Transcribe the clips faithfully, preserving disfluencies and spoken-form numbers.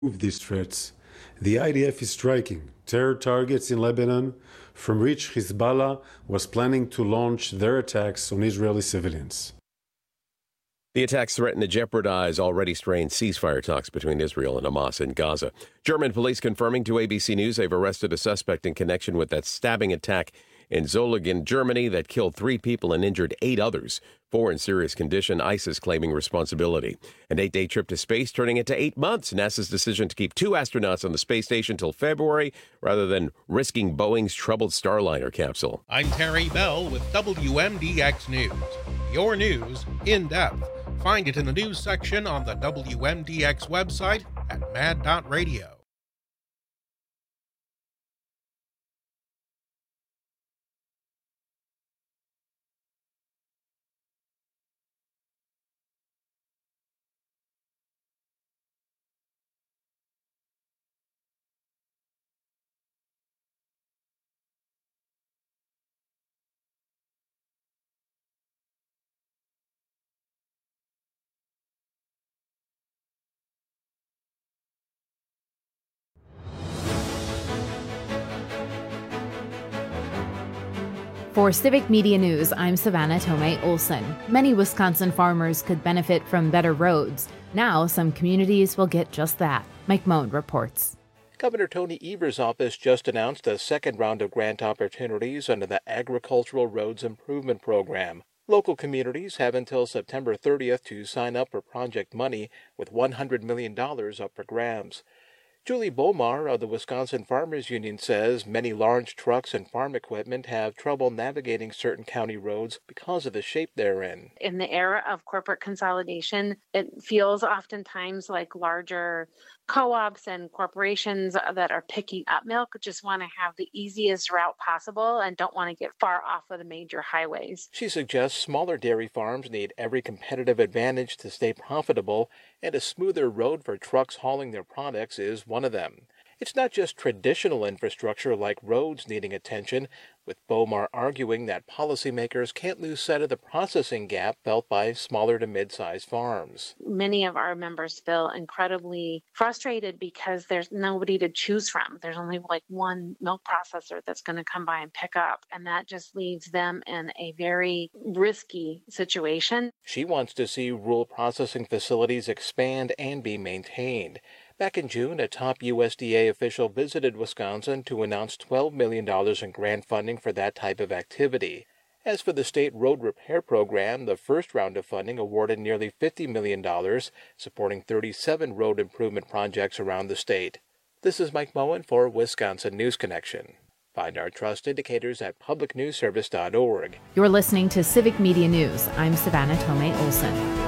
these threats. The I D F is striking terror targets in Lebanon, from which Hezbollah was planning to launch their attacks on Israeli civilians. The attacks threaten to jeopardize already strained ceasefire talks between Israel and Hamas in Gaza. German police confirming to A B C News they've arrested a suspect in connection with that stabbing attack in Solingen, Germany, that killed three people and injured eight others. Four in serious condition, ISIS claiming responsibility. An eight-day trip to space turning into eight months. NASA's decision to keep two astronauts on the space station till February rather than risking Boeing's troubled Starliner capsule. I'm Terry Bell with W M D X News. Your news in depth. Find it in the news section on the W M D X website at mad dot radio. For Civic Media News, I'm Savannah Tomei Olson. Many Wisconsin farmers could benefit from better roads. Now, some communities will get just that. Mike Moen reports. Governor Tony Evers' office just announced a second round of grant opportunities under the Agricultural Roads Improvement Program. Local communities have until September thirtieth to sign up for project money, with one hundred million dollars up for grabs. Julie Bomar of the Wisconsin Farmers Union says many large trucks and farm equipment have trouble navigating certain county roads because of the shape they're in. In the era of corporate consolidation, it feels oftentimes like larger co-ops and corporations that are picking up milk just want to have the easiest route possible and don't want to get far off of the major highways. She suggests smaller dairy farms need every competitive advantage to stay profitable, and a smoother road for trucks hauling their products is one of them. It's not just traditional infrastructure like roads needing attention, with Bomar arguing that policymakers can't lose sight of the processing gap felt by smaller to mid-sized farms. Many of our members feel incredibly frustrated because there's nobody to choose from. There's only like one milk processor that's going to come by and pick up, and that just leaves them in a very risky situation. She wants to see rural processing facilities expand and be maintained. Back in June, a top U S D A official visited Wisconsin to announce twelve million dollars in grant funding for that type of activity. As for the state road repair program, the first round of funding awarded nearly fifty million dollars, supporting thirty-seven road improvement projects around the state. This is Mike Moen for Wisconsin News Connection. Find our trust indicators at public news service dot org. You're listening to Civic Media News. I'm Savannah Tomei Olson.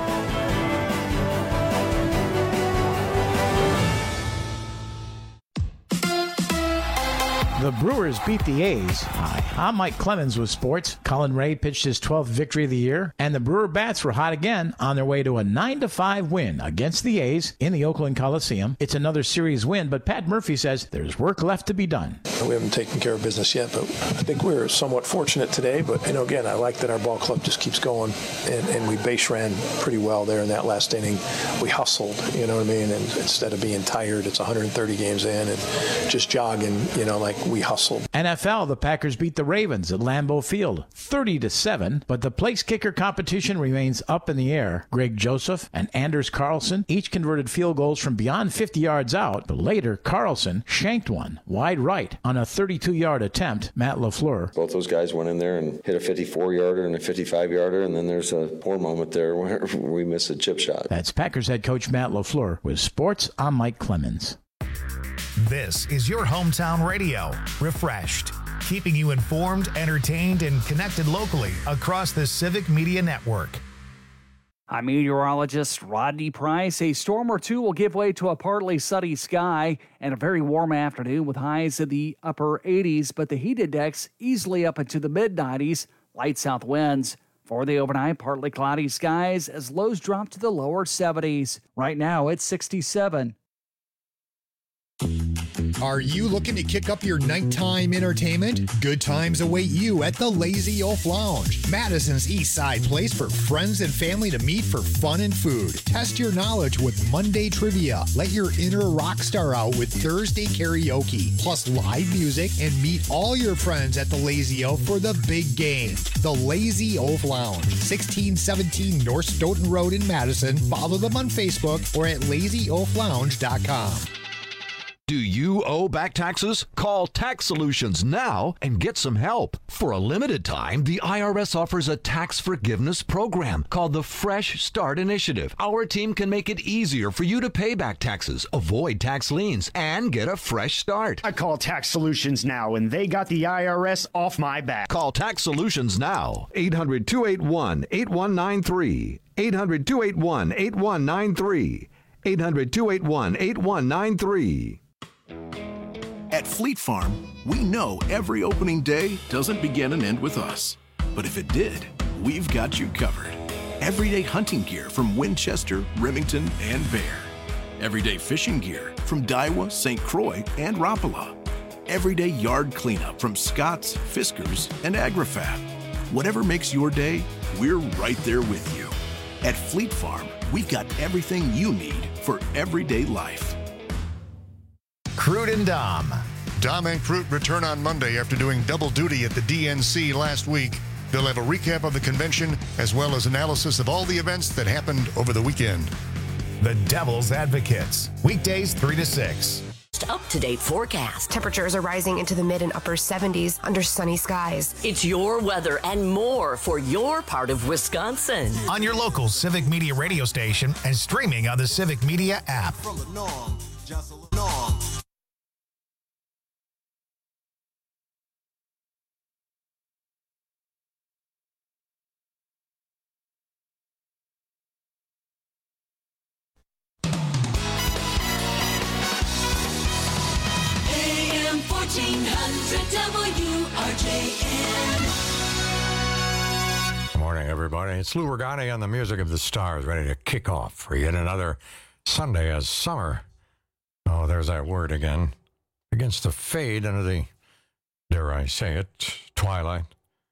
The Brewers beat the A's. Hi, I'm Mike Clemens with sports. Colin Ray pitched his twelfth victory of the year, and the Brewer Bats were hot again on their way to a nine to five win against the A's in the Oakland Coliseum. It's another series win, but Pat Murphy says there's work left to be done. We haven't taken care of business yet, but I think we were somewhat fortunate today. But, you know, again, I like that our ball club just keeps going, and, and we base ran pretty well there in that last inning. We hustled, you know what I mean? And instead of being tired, it's one hundred thirty games in and just jogging, you know, like we hustled. N F L, the Packers beat the Ravens at Lambeau Field thirty to seven, but the place kicker competition remains up in the air. Greg Joseph and Anders Carlson each converted field goals from beyond fifty yards out, but later Carlson shanked one wide right on a thirty-two yard attempt. Matt LaFleur. Both those guys went in there and hit a fifty-four yarder and a fifty-five yarder, and then there's a poor moment there where we missed a chip shot. That's Packers head coach Matt LaFleur. With sports, I'm Mike Clemens. This is your hometown radio, Refreshed, keeping you informed, entertained, and connected locally across the Civic Media Network. I'm meteorologist Rodney Price. A storm or two will give way to a partly sunny sky and a very warm afternoon with highs in the upper eighties, but the heat index easily up into the mid nineties, light south winds. For the overnight, partly cloudy skies as lows drop to the lower seventies. Right now, it's sixty-seven. Are you looking to kick up your nighttime entertainment? Good times await you at the Lazy Oaf Lounge, Madison's East Side place for friends and family to meet for fun and food. Test your knowledge with Monday trivia. Let your inner rock star out with Thursday karaoke, plus live music, and meet all your friends at the Lazy Oaf for the big game. The Lazy Oaf Lounge, sixteen seventeen North Stoughton Road in Madison. Follow them on Facebook or at lazy oaf lounge dot com. Do you owe back taxes? Call Tax Solutions now and get some help. For a limited time, the I R S offers a tax forgiveness program called the Fresh Start Initiative. Our team can make it easier for you to pay back taxes, avoid tax liens, and get a fresh start. I call Tax Solutions now, and they got the I R S off my back. Call Tax Solutions now. eight hundred, two eight one, eight one nine three. eight hundred, two eight one, eight one nine three. eight hundred, two eight one, eight one nine three. At Fleet Farm, we know every opening day doesn't begin and end with us. But if it did, we've got you covered. Everyday hunting gear from Winchester, Remington, and Bear. Everyday fishing gear from Daiwa, Saint Croix, and Rapala. Everyday yard cleanup from Scott's, Fiskars, and AgriFab. Whatever makes your day, we're right there with you. At Fleet Farm, we've got everything you need for everyday life. Crute and Dom. Dom and Crute return on Monday after doing double duty at the D N C last week. They'll have a recap of the convention as well as analysis of all the events that happened over the weekend. The Devil's Advocates, weekdays three to six. Up-to-date forecast. Temperatures are rising into the mid and upper seventies under sunny skies. It's your weather and more for your part of Wisconsin. On your local Civic Media radio station and streaming on the Civic Media app. From the norm, just a norm. fourteen hundred W R J N. Good morning, everybody. It's Lou Regani on the Music of the Stars, ready to kick off for yet another Sunday as summer. Oh, there's that word again. Begins to fade into the, dare I say it, twilight.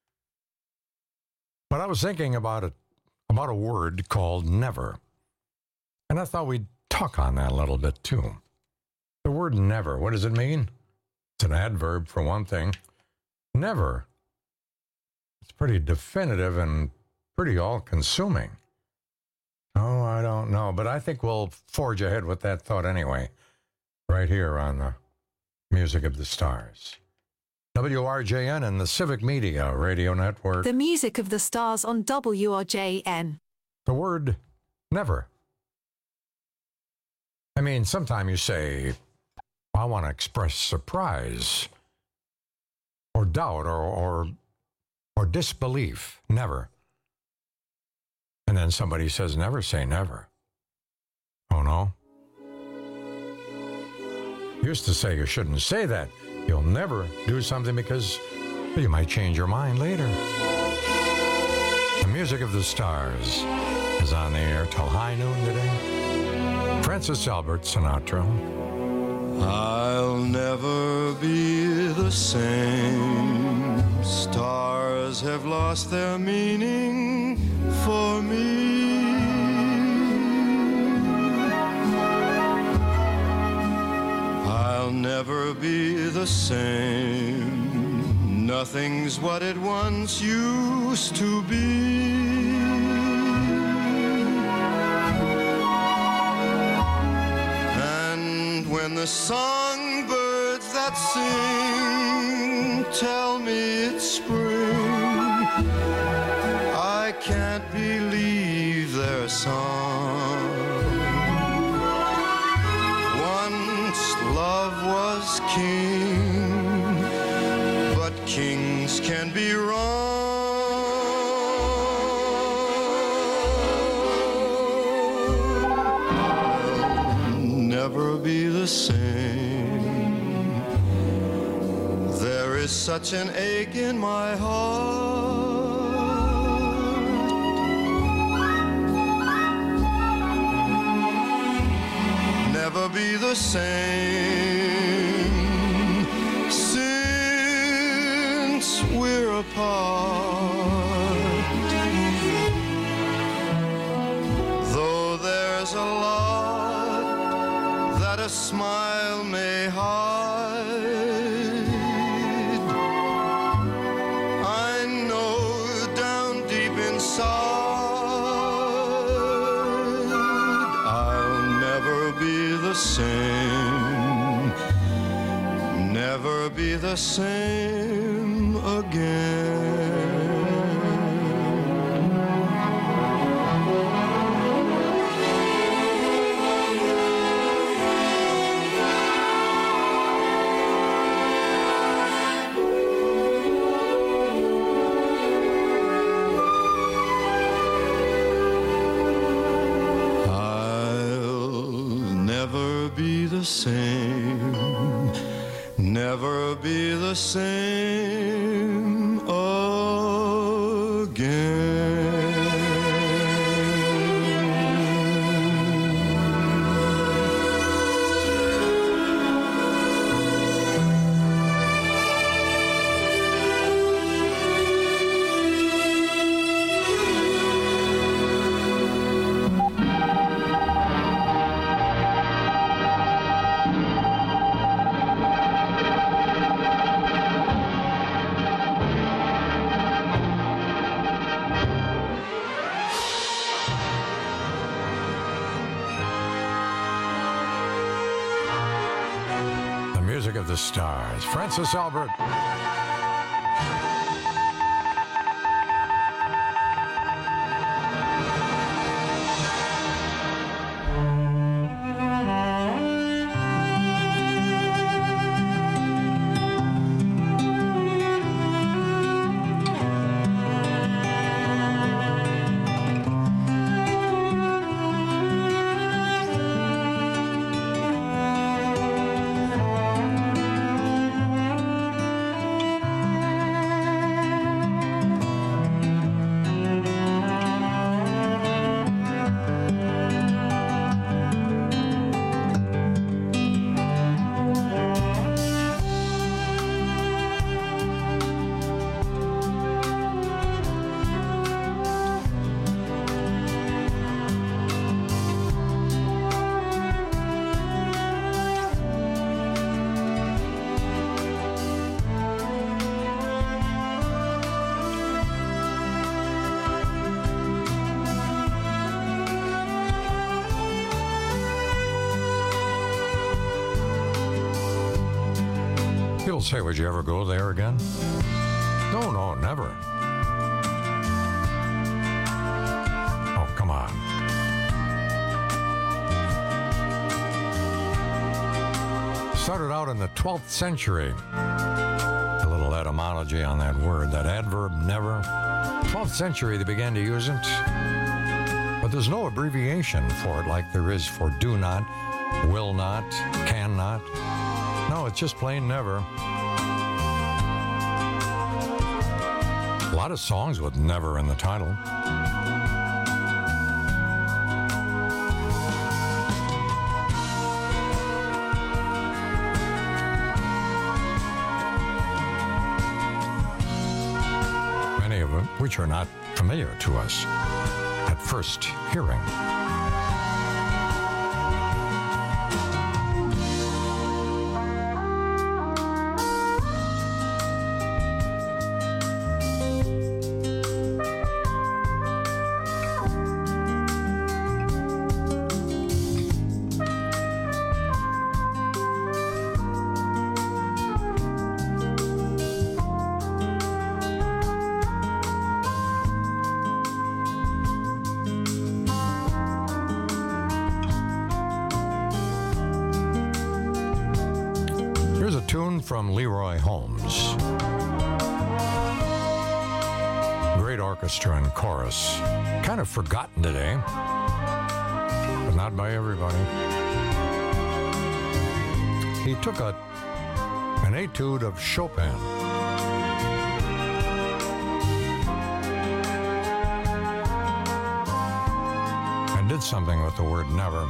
But I was thinking about it, about a word called never. And I thought we'd talk on that a little bit, too. The word never, what does it mean? It's an adverb, for one thing. Never. It's pretty definitive and pretty all-consuming. Oh, I don't know, but I think we'll forge ahead with that thought anyway, right here on the Music of the Stars. W R J N and the Civic Media Radio Network. The Music of the Stars on W R J N. The word never. I mean, sometimes you say, I want to express surprise or doubt or, or, or disbelief. Never. And then somebody says, never say never. Oh, no? Used to say you shouldn't say that. You'll never do something because you might change your mind later. The Music of the Stars is on the air till high noon today. Francis Albert Sinatra. I'll never be the same. Stars have lost their meaning for me. I'll never be the same. Nothing's what it once used to be. When the songbirds that sing tell me it's spring, I can't believe their song. Once love was king, but kings can be wrong. Never be the same. There is such an ache in my heart. Never be the same. apart. Though there's a lot that a smile may hide, I know down deep inside I'll never be the same, never be the same again. Be the same, never be the same Of the Stars, Francis Albert. People say, would you ever go there again? No, no, never. Oh, come on. Started out in the twelfth century. A little etymology on that word, that adverb, never. twelfth century, they began to use it. But there's no abbreviation for it like there is for do not, will not, cannot. No, it's just plain never. A lot of songs with never in the title. Many of them which are not familiar to us at first hearing. From Leroy Holmes. Great orchestra and chorus. Kind of forgotten today, but not by everybody. He took a an etude of Chopin and did something with the word never.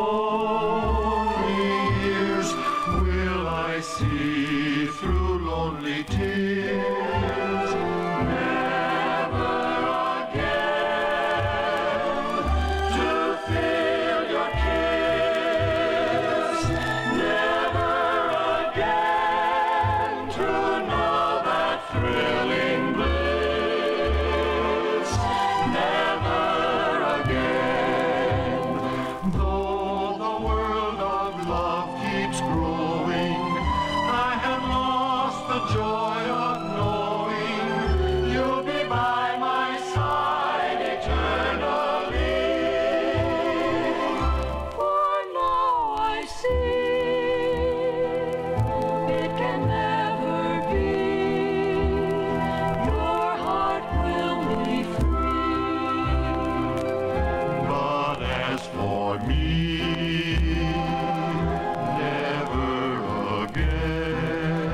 lonely years will I see through lonely tears. Never again to feel your kiss. Never again to know that thrilling bliss. Never again. Though the world of love keeps growing, I have lost the joy of knowing you'll be by my side eternally. For now I see it can never be. Your heart will be free. But as for me, never again,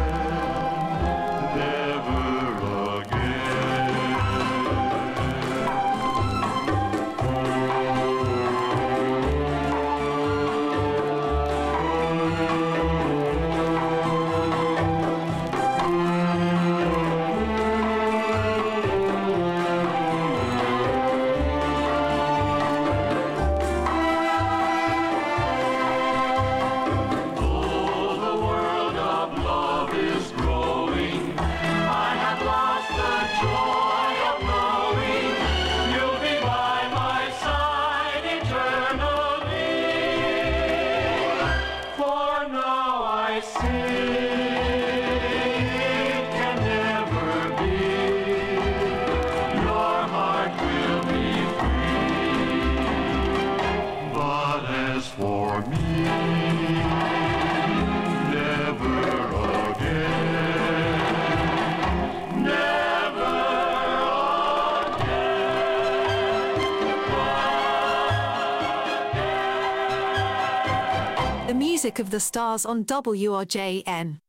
never Though the world of love is growing, I have lost the joy of knowing you'll be by my side eternally. For now I see it can never be. Your heart will be free. But as for me, never again, never The music of the stars on W R J N.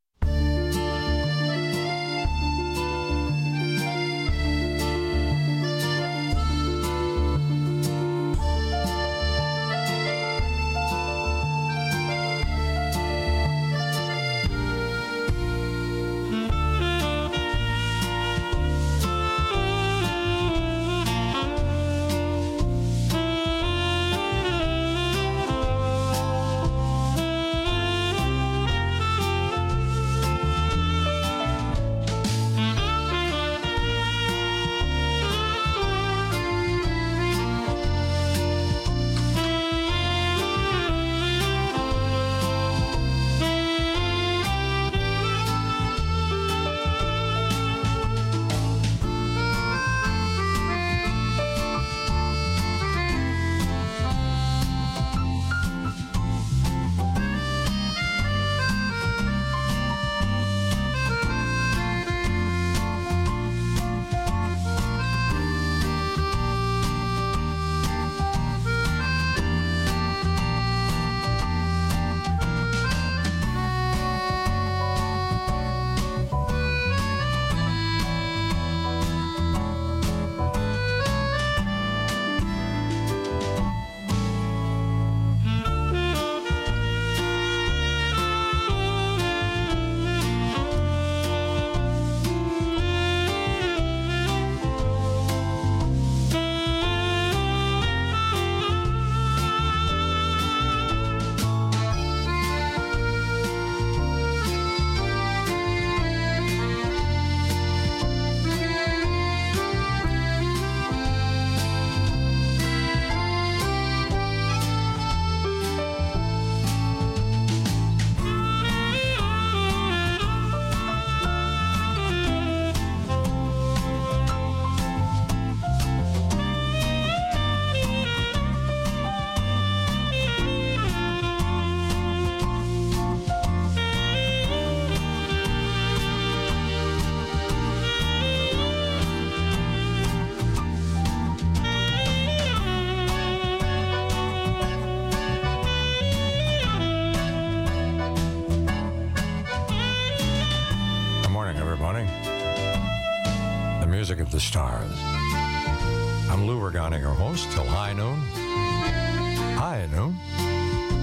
music of the stars. I'm Lou Regani, your host, till high noon. High noon.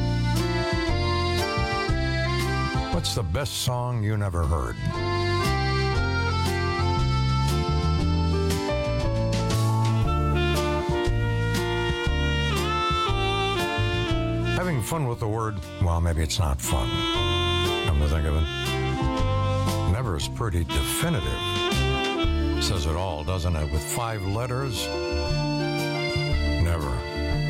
What's the best song you never heard? Having fun with the word, well, maybe it's not fun. Come to think of it. Never is pretty definitive. Says it all, doesn't it? With five letters, never.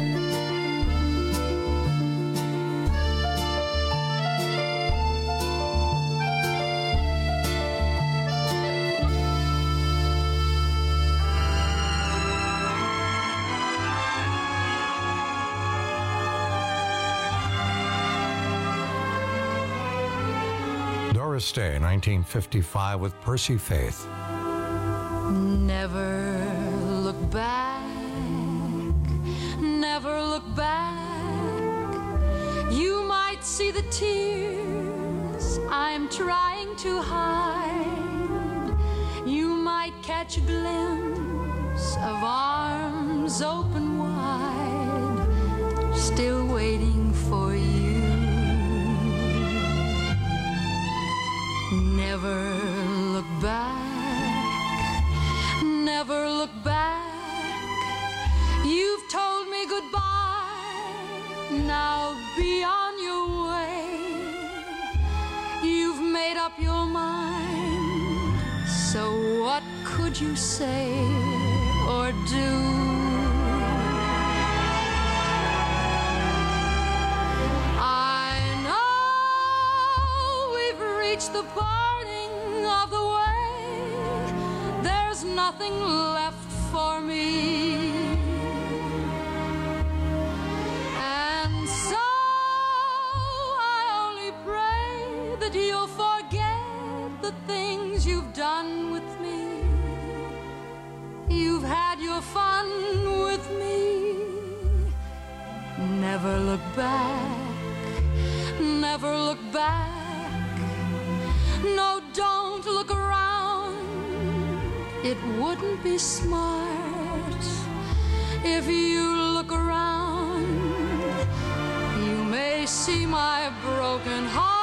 Doris Day, nineteen fifty-five, with Percy Faith. Never look back, never look back. You might see the tears I'm trying to hide. You might catch a glimpse of arms open wide, still waiting for you. Never look back. Never look back. You've told me goodbye. Now be on your way. You've made up your mind. So what could you say or do? I know we've reached the parting of the way. There's nothing left for me, and so I only pray that you'll forget the things you've done with me. You've had your fun with me. Never look back, never look back. No, don't look around. It wouldn't be smart if you look around. You may see my broken heart.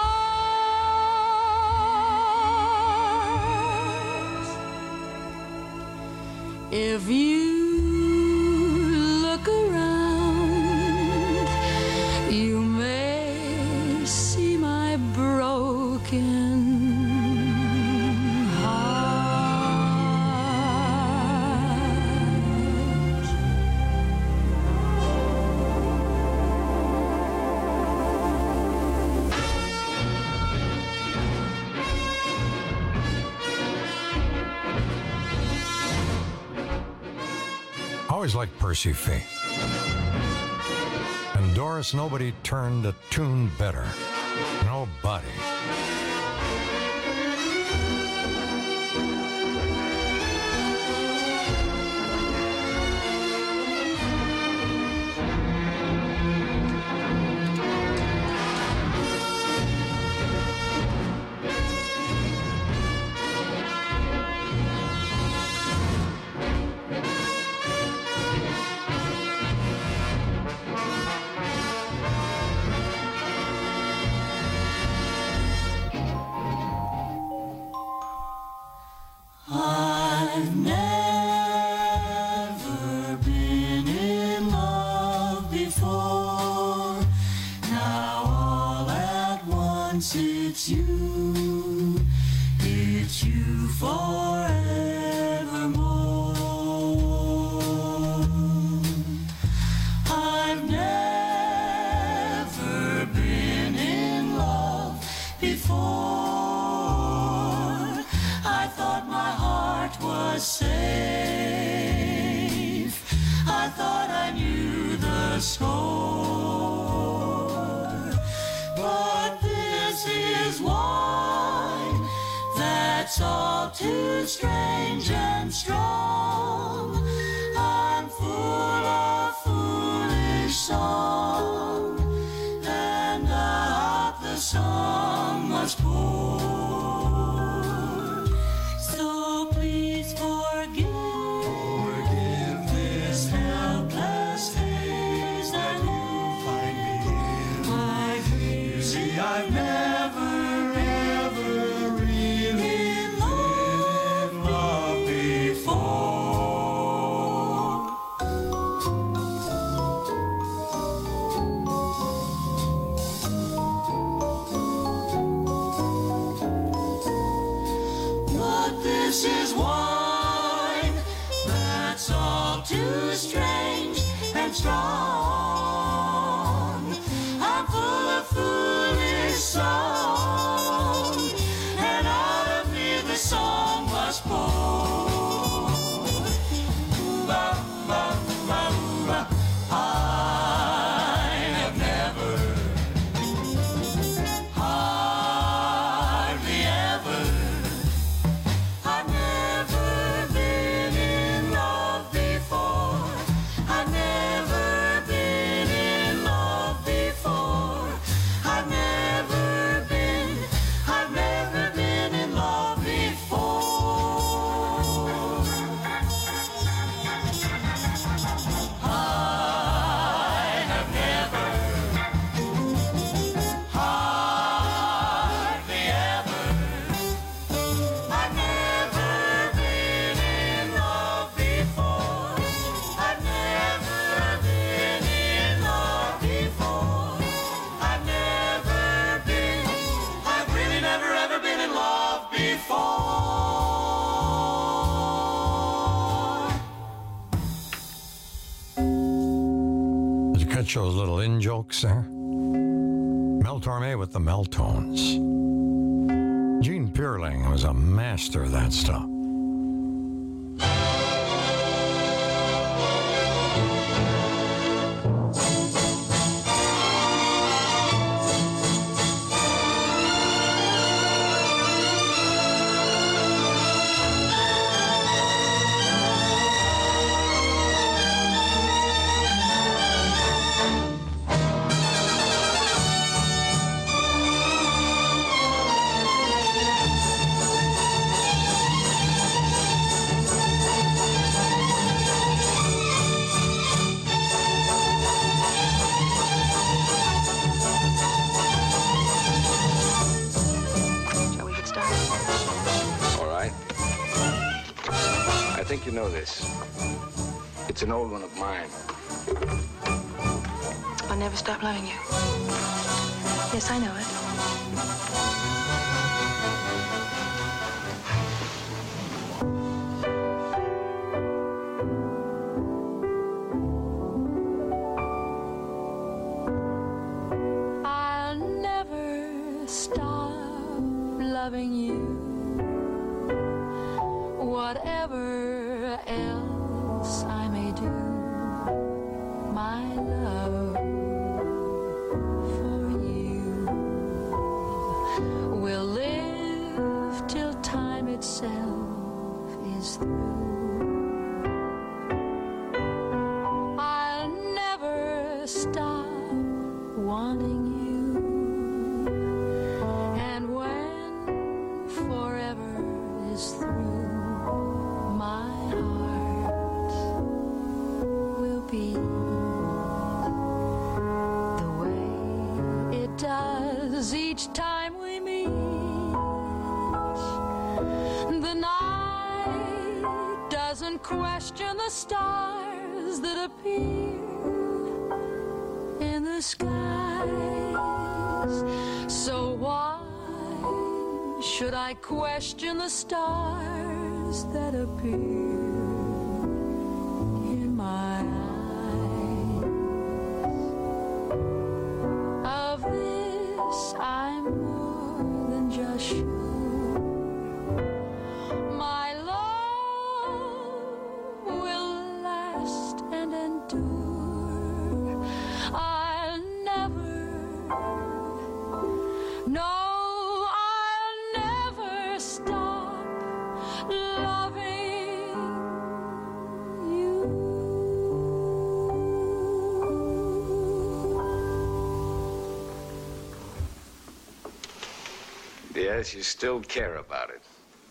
If you look around, you may see my broken Always liked Percy Faith. And Doris, nobody turned a tune better. Nobody. I've never been in love before. Now all at once it's you. It's you forevermore. I've never been in love before. I thought my heart was safe. I thought I knew the score. But this is wine that's all too strange and strong. I'm full of foolish song, and out the song must pour. So please forgive, forgive this helpless haze that you find me in. My grief. You see, I've never Mitchell's little in-jokes there. Mel Torme with the Meltones. Gene Peerling was a master of that stuff. You know this. It's an old one of mine. I'll never stop loving you. Yes, I know it. I'll never stop loving you. Whatever else I may do, my love for you will live till time itself is through. I'll never stop wanting you, and when forever is through, my heart will beat the way it does each time we meet. The night doesn't question the stars that appear in the skies, so why should I question the stars that appear in my eyes? Of this I'm more than just sure. My love will last and endure. I'll never, no, yes, you still care about it.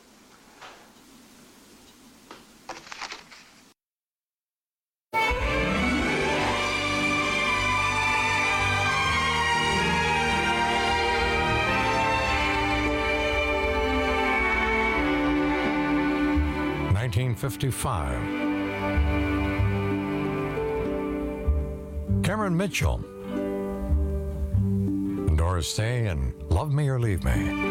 nineteen fifty-five. Cameron Mitchell. Doris Day and Love Me or Leave Me.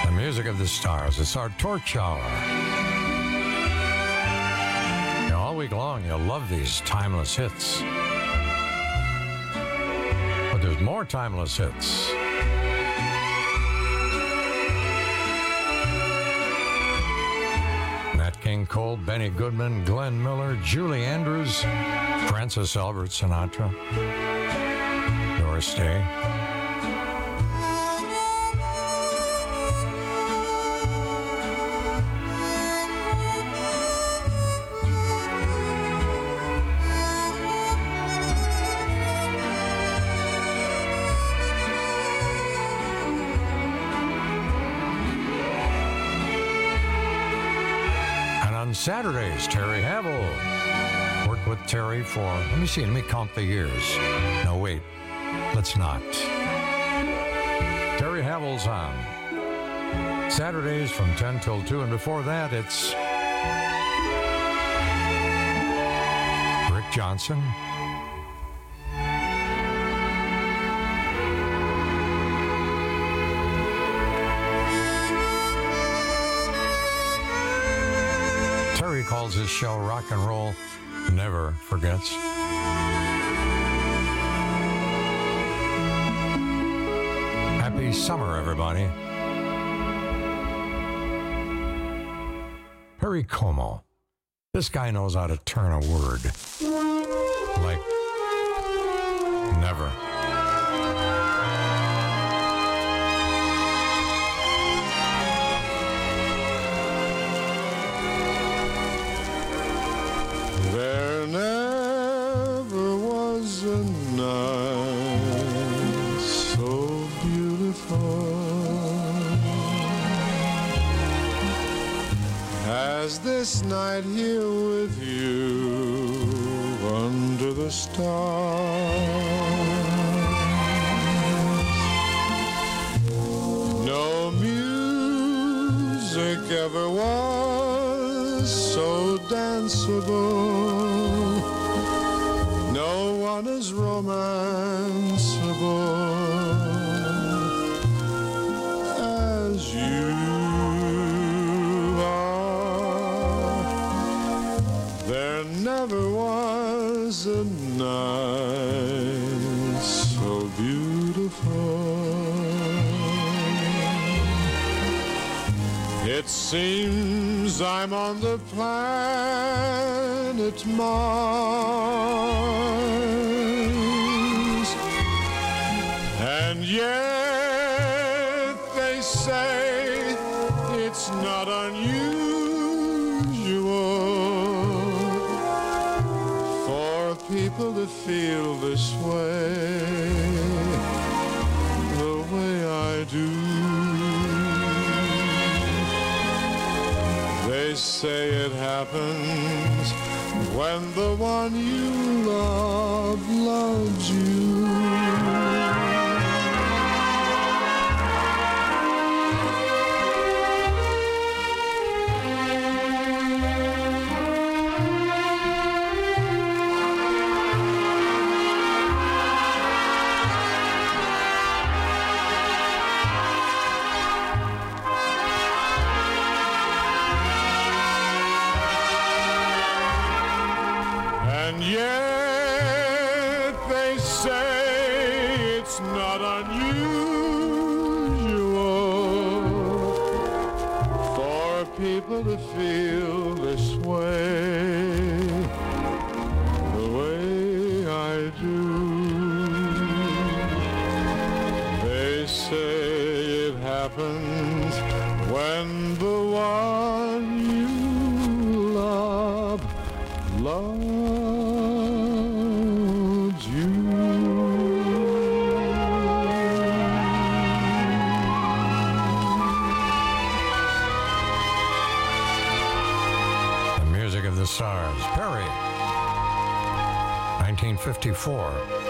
Of the stars. It's our torch hour. Now, all week long, you'll love these timeless hits. But there's more timeless hits. Nat King Cole, Benny Goodman, Glenn Miller, Julie Andrews, Francis Albert Sinatra, Doris Day. Saturdays, Terry Havel. Worked with Terry for, let me see, let me count the years. No, wait, let's not. Terry Havel's on Saturdays from ten till two, and before that, it's Rick Johnson. Calls his show Rock and Roll Never Forgets. Happy summer, everybody. Perry Como. This guy knows how to turn a word. Like never. There never was a night so beautiful as this night here with you under the stars. No music ever was so danceable. No one is romanceable as you are. There never was a night so beautiful. It seems I'm on the planet Mars, and yet they say it's not unusual for people to feel this way, the way I do. They say it happens when the one you love loves you. And yet they say it's not unusual for people to feel this way, the way I do. They say it happens when the one you love loves you. The music of the stars. Perry, nineteen fifty-four.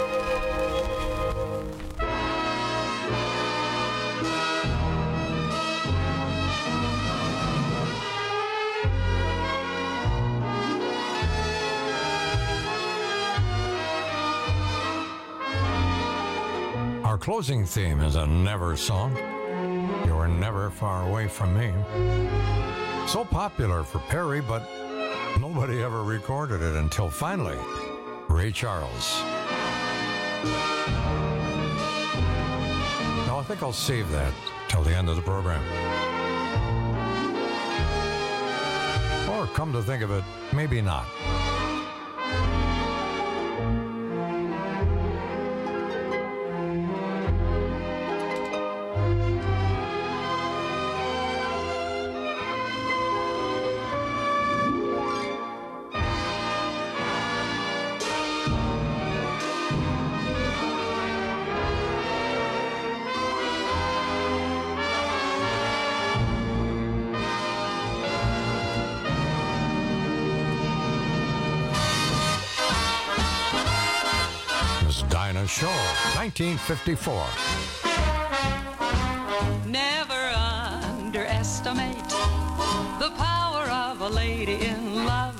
Our closing theme is a Never song. You're never far away from me. So popular for Perry, but Nobody ever recorded it until finally, Ray Charles. Now, I think I'll save that till the end of the program. Or come to think of it, maybe not. Dinah Shore, nineteen fifty-four. Never underestimate the power of a lady in love.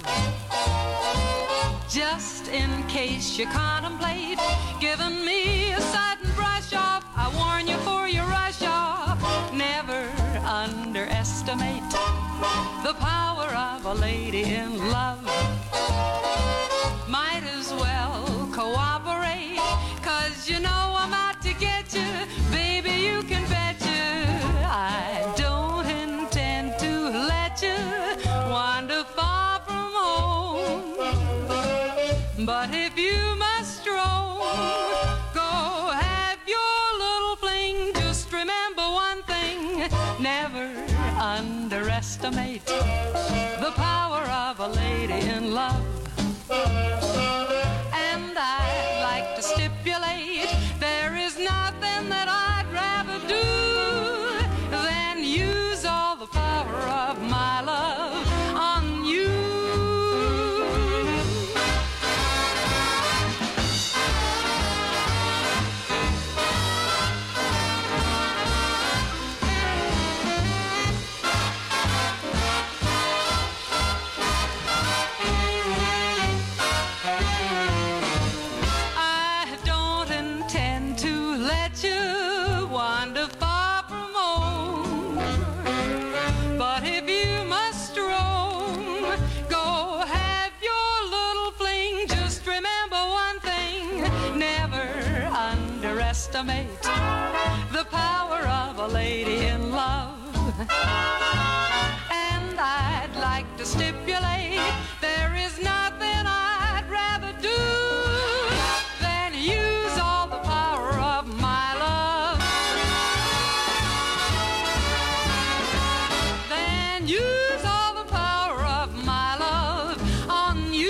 Just in case you contemplate giving me a sudden brush off, I warn you for your rush off. Never underestimate the power of a lady in love. Might as well cooperate, 'cause you know I'm out to get you. Baby, you can bet you I don't intend to let you wander far from home. But if you must roam, go have your little fling. Just remember one thing, never underestimate the power of a lady in love. And I'd like to stipulate there is nothing that I'd rather do than use all the power of my love on you. Underestimate the power of a lady in love. And I'd like to stipulate there is nothing I'd rather do than use all the power of my love. Then use all the power of my love on you.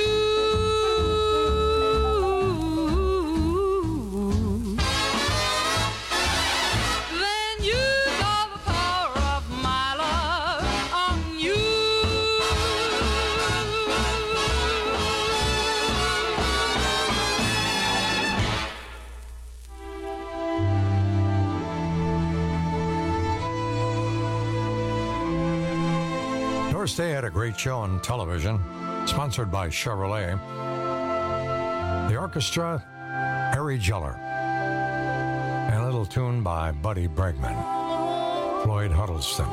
Doris Day had a great show on television, sponsored by Chevrolet. The orchestra, Harry Jeller. And a little tune by Buddy Bregman, Floyd Huddleston.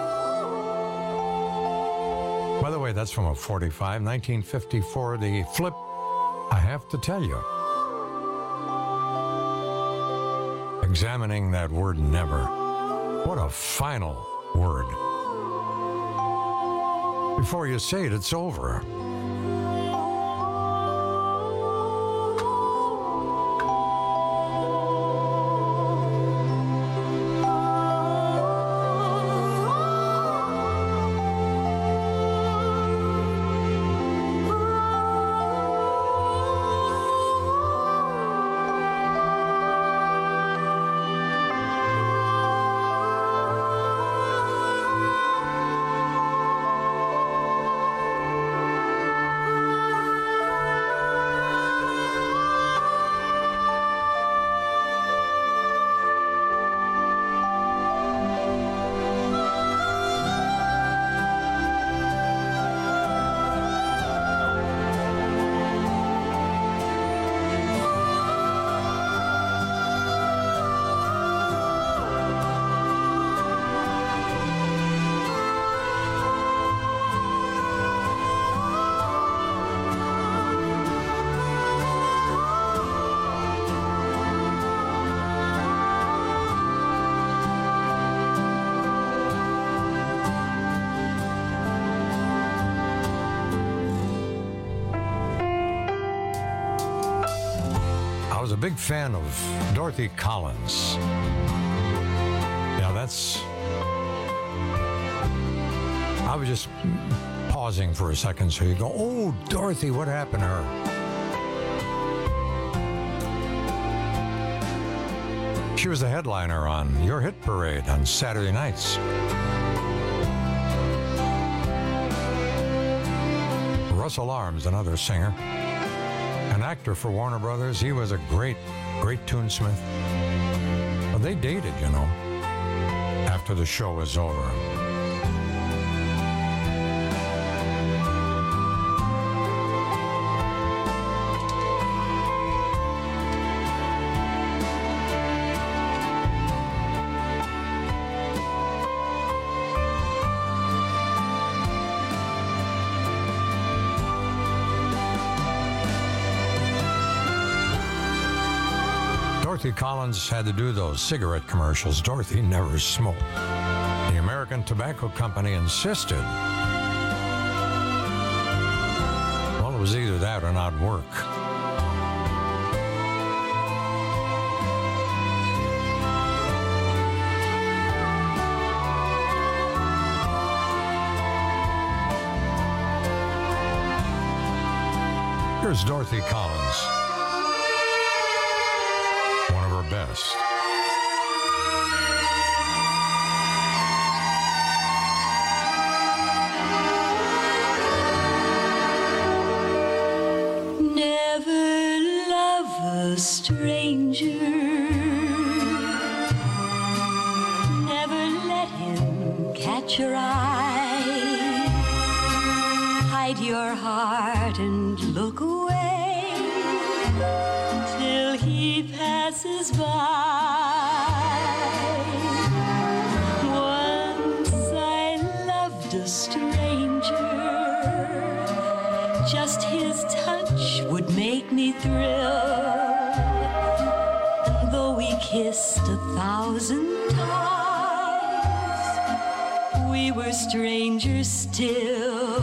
By the way, that's from a forty-five, nineteen fifty-four, the flip, I have to tell you. Examining that word never. What a final word. Before you say it, it's over. a big fan of Dorothy Collins. Yeah, that's... I was just pausing for a second so you go, oh, Dorothy, what happened to her? She was the headliner on Your Hit Parade on Saturday nights. Russell Arms, another singer. An actor for Warner Brothers. He was a great, great tunesmith. Well, they dated, you know, after the show was over. Dorothy Collins had to do those cigarette commercials. Dorothy never smoked. The American Tobacco Company insisted. Well, it was either that or not work. Here's Dorothy Collins. One of her best. Never love a stranger. Never let him catch your eye. Hide your heart and look away till he passes by. Once I loved a stranger. Just his touch would make me thrill. And though we kissed a thousand times, we were strangers still.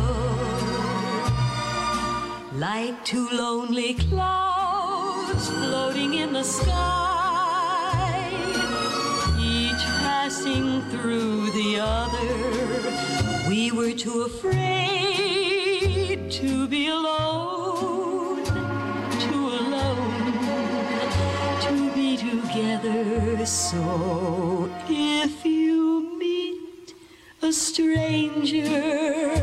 Like two lonely clouds floating in the sky, each passing through the other, we were too afraid to be alone, too alone to be together. So if you meet a stranger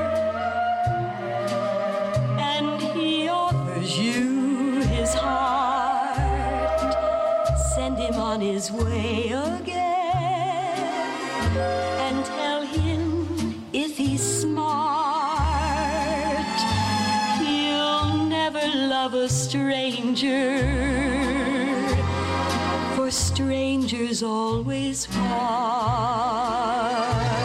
and he offers you his heart, send him on his way again and tell him if he's smart, he'll never love a stranger, for strangers always part.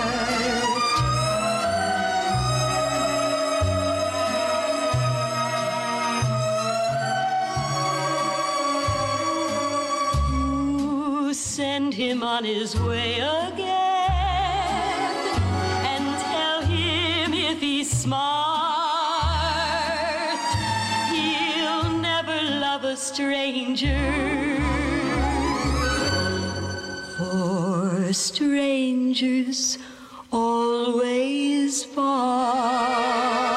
Ooh, send him on his way again and tell him if he's smart, he'll never love a stranger, for strangers always part.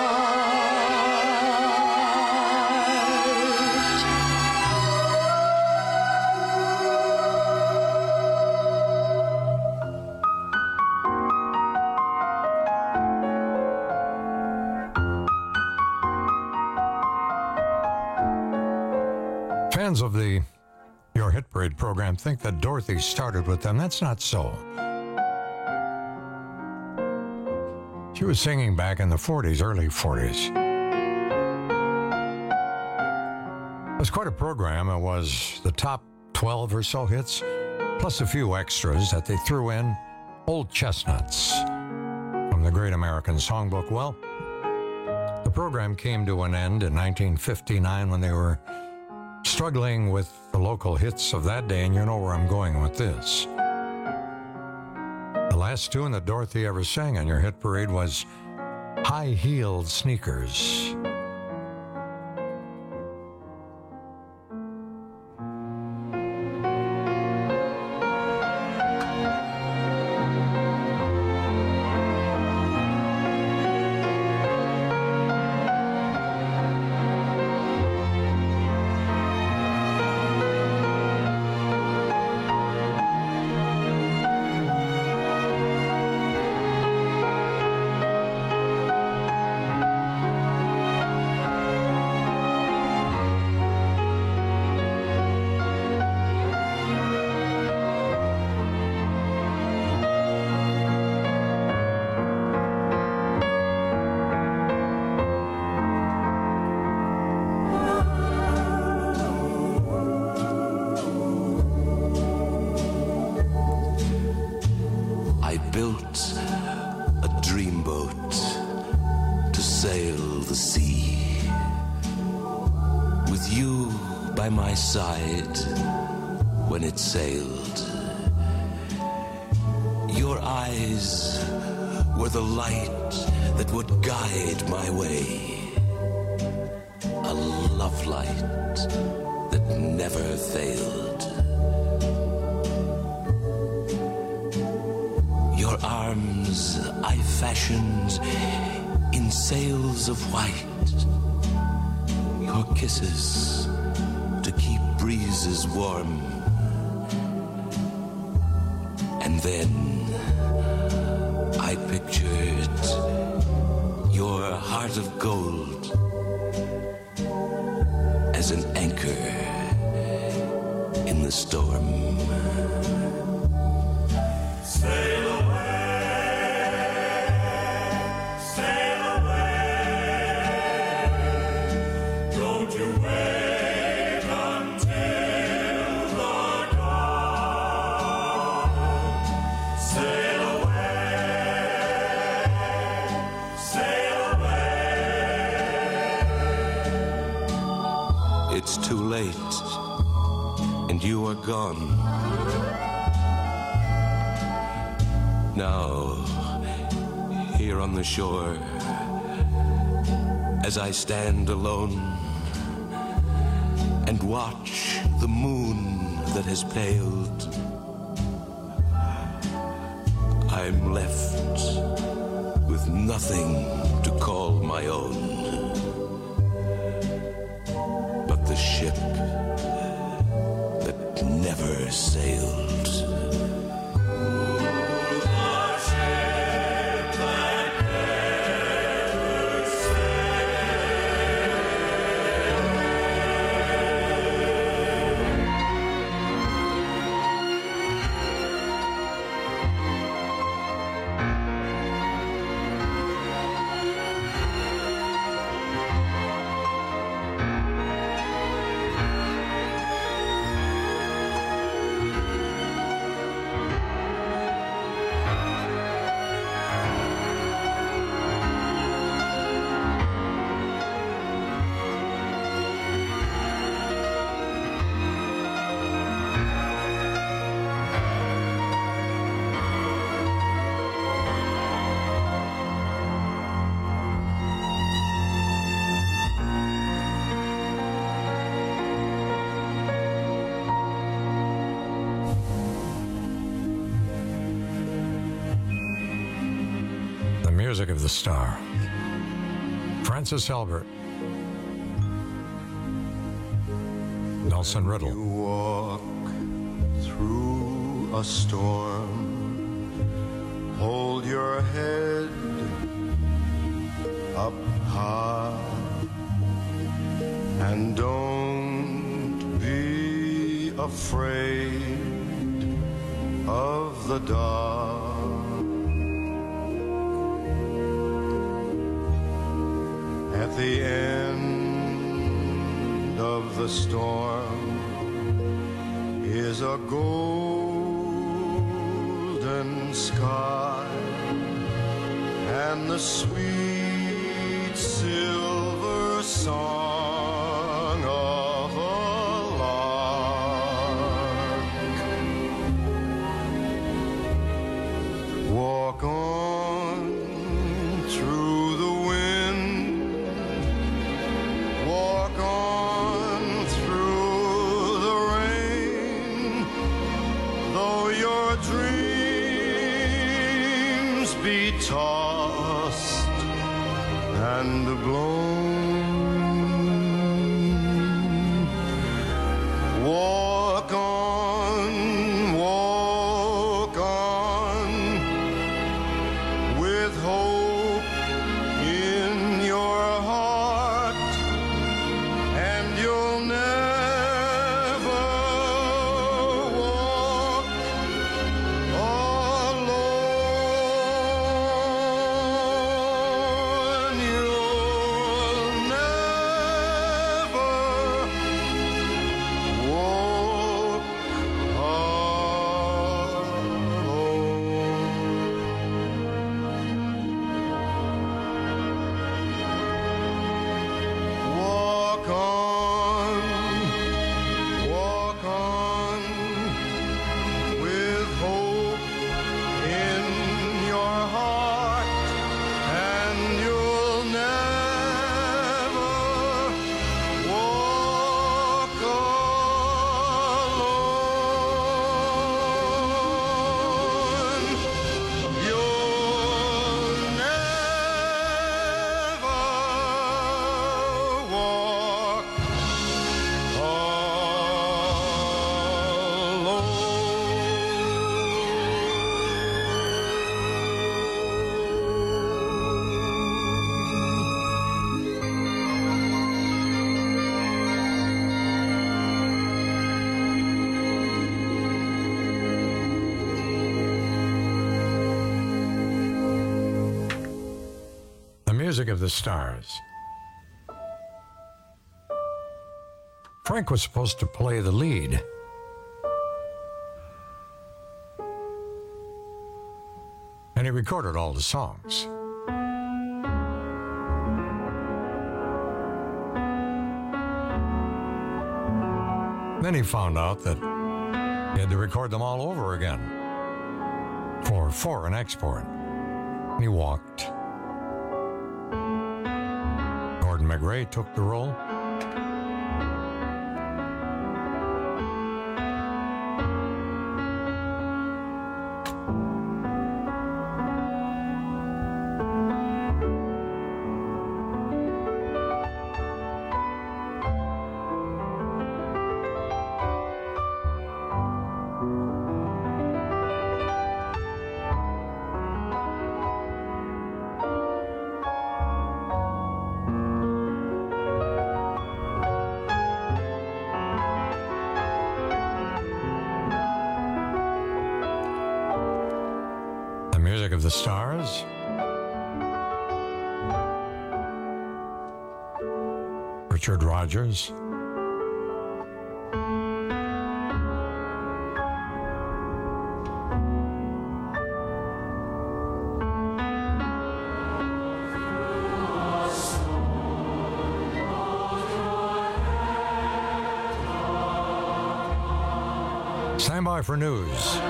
Fans of the Your Hit Parade program think that Dorothy started with them. That's not so. She was singing back in the forties, early forties. It was quite a program. It was the top twelve or so hits, plus a few extras that they threw in. Old chestnuts from the Great American Songbook. Well, the program came to an end in nineteen fifty-nine when they were struggling with the local hits of that day, and you know where I'm going with this. The last tune that Dorothy ever sang on Your Hit Parade was High-Heeled Sneakers. by my side when it sailed. Your eyes were the light that would guide my way, a love light that never failed. Your arms I fashioned in sails of white, your kisses to keep breezes warm. And then I pictured your heart of gold as an anchor in the storm. Sail It's too late, and you are gone. Now, here on the shore, as I stand alone and watch the moon that has paled, I'm left with nothing to call my own. The ship that never sailed. Music of the Star. Francis Albert. Nelson Riddle. You walk through a storm, hold your head up high, and don't be afraid of the dark. At the end of the storm is a golden sky and the sweet silver song of a lark. Walk on through the tossed and blown. Walk on, walk on, with hope in your heart, and you'll never walk alone. You'll music of the stars. Frank was supposed to play the lead. And he recorded all the songs. Then he found out that he had to record them all over again for foreign export. And he walked. Gordon McRae took the role. Of the Stars. Richard Rodgers. Stand by for news.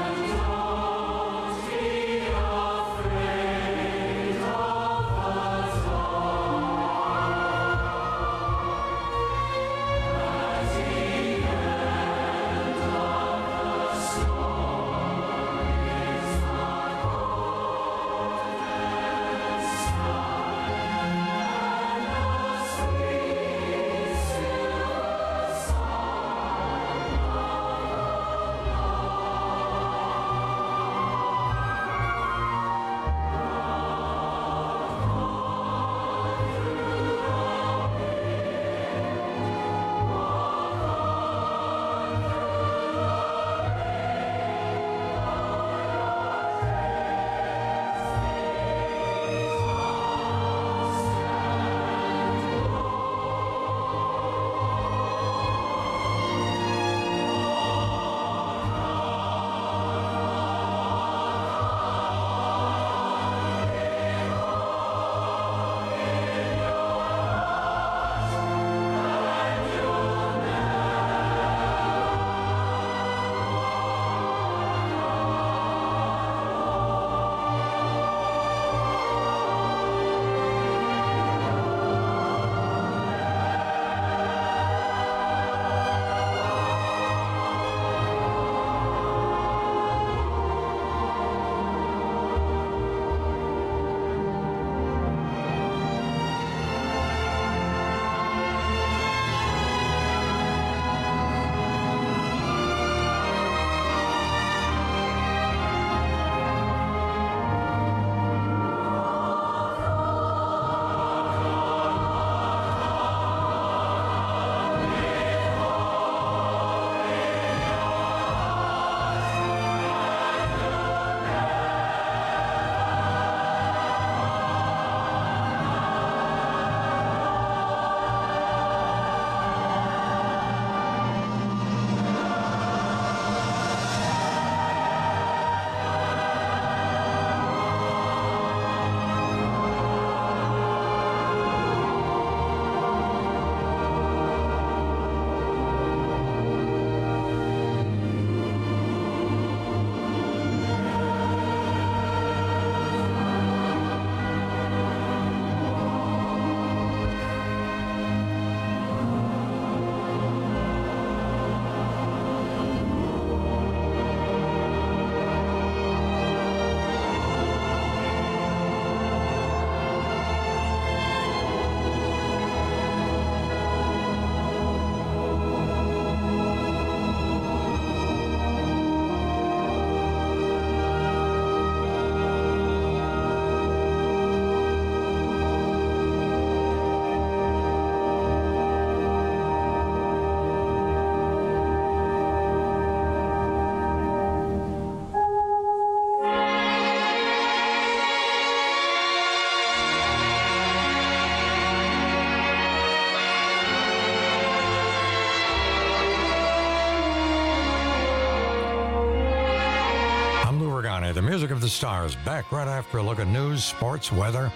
the Music of the Stars, back right after a look at news, sports, weather.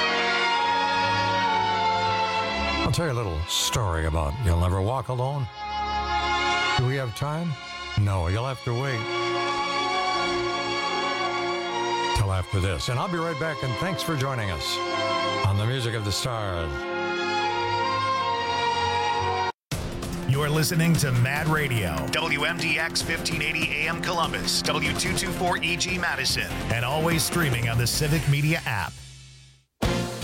I'll tell you a little story about You'll Never Walk Alone. Do we have time? No, you'll have to wait till after this. And I'll be right back, and thanks for joining us on the Music of the Stars. You're listening to Mad Radio, W M D X fifteen eighty A M Columbus, W two twenty-four E G Madison, and always streaming on the Civic Media app.